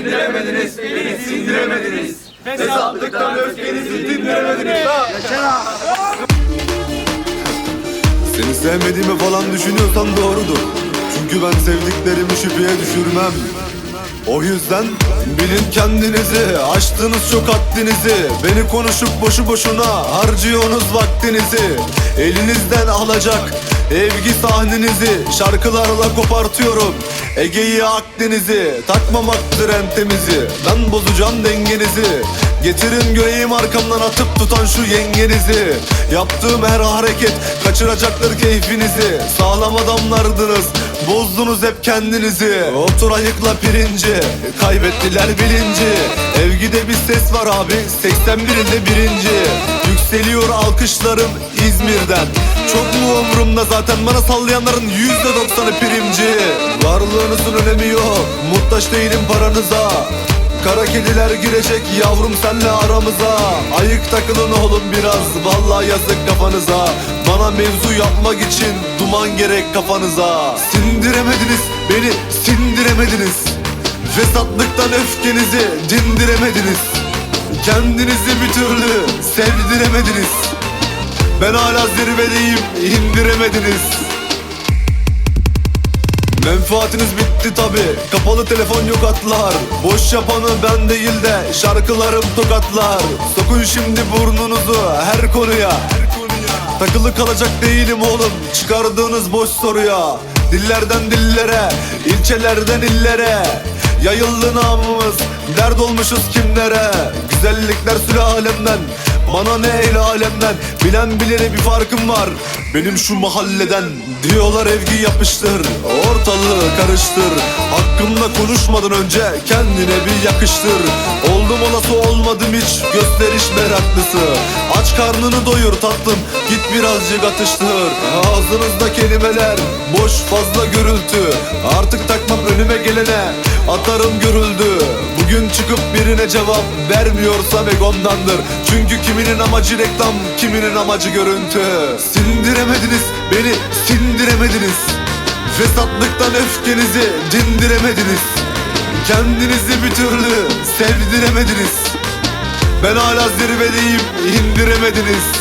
sindiremediniz, beni sindiremediniz. Fesatlıktan öfkenizi dindiremediniz. Seni sevmediğimi falan düşünüyorsan doğrudur. Çünkü ben sevdiklerimi şüpheye düşürmem. O yüzden bilin kendinizi, aştınız çok haddinizi. Beni konuşup boşu boşuna harcıyorsunuz vaktinizi. Elinizden alacak evgi sahnenizi şarkılarla kopartıyorum Ege'yi Akdeniz'i. Takmamaktır entemizi, ben bozacağım dengenizi. Getirin göreyim arkamdan atıp tutan şu yengenizi. Yaptığım her hareket kaçıracaktır keyfinizi. Sağlam adamlardınız, bozdunuz hep kendinizi. Otur ayıkla pirinci, kaybettiler bilinci. Evgide bir ses var abi, 81'inde birinci. Yükseliyor alkışlarım İzmir'den. Çok mu umurumda zaten, bana sallayanların %90'ı primci. Varlığınızın önemi yok, muhtaç değilim paranıza. Kara kediler girecek yavrum senle aramıza. Ayık takılın oğlum biraz, vallahi yazık kafanıza. Bana mevzu yapmak için duman gerek kafanıza. Sindiremediniz beni, sindiremediniz. Fesatlıktan öfkenizi dindiremediniz. Kendinizi bir türlü sevdiremediniz. Ben hala zirvedeyim, indiremediniz. Menfaatiniz bitti tabi, kapalı telefon yok atlar. Boş yapanı ben değil de şarkılarım tokatlar. Sokun şimdi burnunuzu her konuya. Takılı kalacak değilim oğlum çıkardığınız boş soruya. Dillerden dillere, ilçelerden illere yayıldı namımız, dert olmuşuz kimlere. Güzellikler sülalemden, bana ne el alemden. Bilen bilene bir farkım var benim şu mahalleden. Diyorlar evgi yapıştır, ortalığı karıştır. Hakkımda konuşmadan önce kendine bir yakıştır. Oldum olası olmadım hiç gösteriş meraklısı. Aç karnını doyur tatlım, git birazcık atıştır. Ağzınızda kelimeler boş, fazla gürültü. Artık takmam önüme gelene, atarım görüldü. Bugün çıkıp birine cevap vermiyorsam egomdandır. Çünkü kiminin amacı reklam, kiminin amacı görüntü. Sindiremediniz beni, sindiremediniz. Fesatlıktan öfkenizi dindiremediniz. Kendinizi bir türlü sevdiremediniz. Ben hala zirvedeyim, indiremediniz.